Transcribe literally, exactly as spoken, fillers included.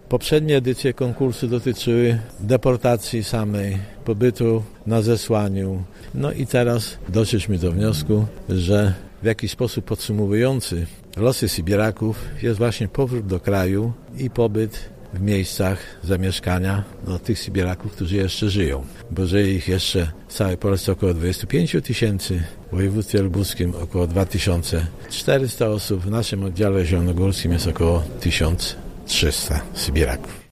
Poprzednie edycje konkursu dotyczyły deportacji samej, pobytu na zesłaniu. No i teraz doszliśmy do wniosku, że w jakiś sposób podsumowujący losy Sybiraków jest właśnie powrót do kraju i pobyt w miejscach zamieszkania do tych Sybiraków, którzy jeszcze żyją. Bo żyje ich jeszcze w całej Polsce około dwadzieścia pięć tysięcy, w województwie lubuskim około dwa tysiące czterysta osób, w naszym oddziale zielonogórskim jest około tysiąc trzysta Sybiraków.